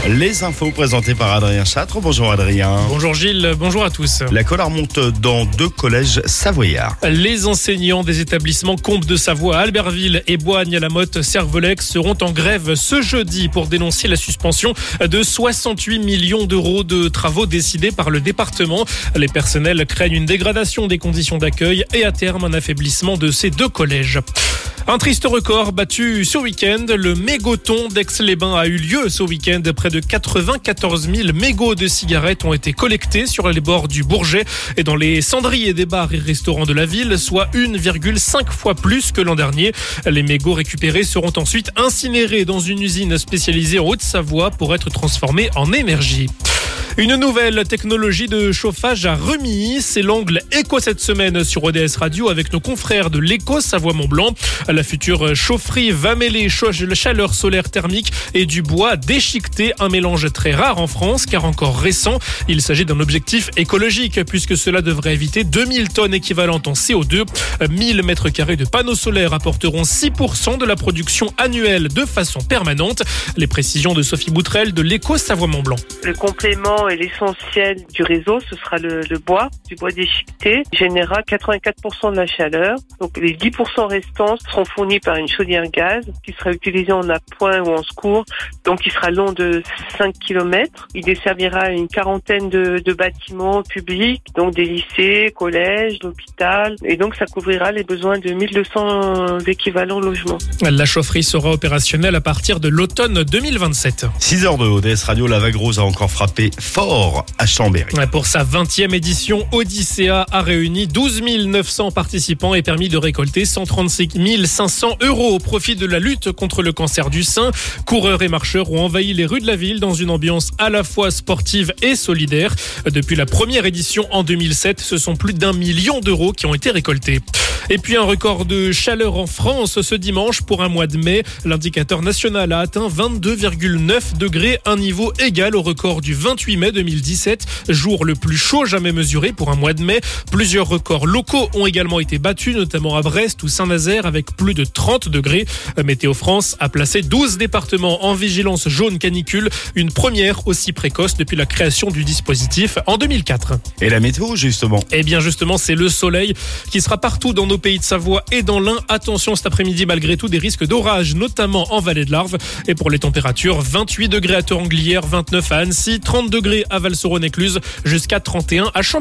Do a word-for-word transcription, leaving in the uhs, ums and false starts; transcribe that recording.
Les infos présentées par Adrien Châtre. Bonjour Adrien. Bonjour Gilles, bonjour à tous. La colère monte dans deux collèges savoyards. Les enseignants des établissements Combe de Savoie, Albertville et Boigne-la-Motte, Servolex seront en grève ce jeudi pour dénoncer la suspension de soixante-huit millions d'euros de travaux décidés par le département. Les personnels craignent une dégradation des conditions d'accueil et à terme un affaiblissement de ces deux collèges. Un triste record battu ce week-end. Le mégoton d'Aix-les-Bains a eu lieu ce week-end. Près de quatre-vingt-quatorze mille mégots de cigarettes ont été collectés sur les bords du Bourget et dans les cendriers des bars et restaurants de la ville, soit une virgule cinq fois plus que l'an dernier. Les mégots récupérés seront ensuite incinérés dans une usine spécialisée en Haute-Savoie pour être transformés en énergie. Une nouvelle technologie de chauffage a remis. C'est l'angle éco cette semaine sur O D S Radio avec nos confrères de l'Éco Savoie-Mont-Blanc. La future chaufferie va mêler chaleur solaire thermique et du bois déchiqueté, un mélange très rare en France car encore récent. Il s'agit d'un objectif écologique puisque cela devrait éviter deux mille tonnes équivalentes en C O deux. mille mètres carrés de panneaux solaires apporteront six pour cent de la production annuelle de façon permanente. Les précisions de Sophie Boutrel de l'Éco Savoie-Mont-Blanc. Le complément et l'essentiel du réseau, ce sera le, le bois, du bois déchiqueté. Il générera quatre-vingt-quatre pour cent de la chaleur. Donc les dix pour cent restants seront fournis par une chaudière gaz qui sera utilisée en appoint ou en secours. Donc il sera long de cinq kilomètres. Il desservira une quarantaine de, de bâtiments publics, donc des lycées, collèges, l'hôpital. Et donc ça couvrira les besoins de mille deux cents équivalents logements. La chaufferie sera opérationnelle à partir de l'automne deux mille vingt-sept. six heures de O D S Radio, la vague rose a encore frappé fort à Chambéry. Pour sa vingtième édition, Odyssea a réuni douze mille neuf cents participants et permis de récolter cent trente-six mille cinq cents euros au profit de la lutte contre le cancer du sein. Coureurs et marcheurs ont envahi les rues de la ville dans une ambiance à la fois sportive et solidaire. Depuis la première édition en deux mille sept, ce sont plus d'un million d'euros qui ont été récoltés. Et puis un record de chaleur en France ce dimanche pour un mois de mai. L'indicateur national a atteint vingt-deux virgule neuf degrés, un niveau égal au record du vingt-huit mai deux mille dix-sept, jour le plus chaud jamais mesuré pour un mois de mai. Plusieurs records locaux ont également été battus, notamment à Brest ou Saint-Nazaire avec plus de trente degrés. Météo France a placé douze départements en vigilance jaune canicule, une première aussi précoce depuis la création du dispositif en deux mille quatre. Et la météo justement ? Eh bien justement, c'est le soleil qui sera partout dans nos pays de Savoie et dans l'Ain. Attention cet après-midi malgré tout des risques d'orage, notamment en vallée de l'Arve. Et pour les températures, vingt-huit degrés à Toranglière, vingt-neuf à Annecy, trente degrés à Val-Sauron-Écluse, jusqu'à trente et un à Chambéry.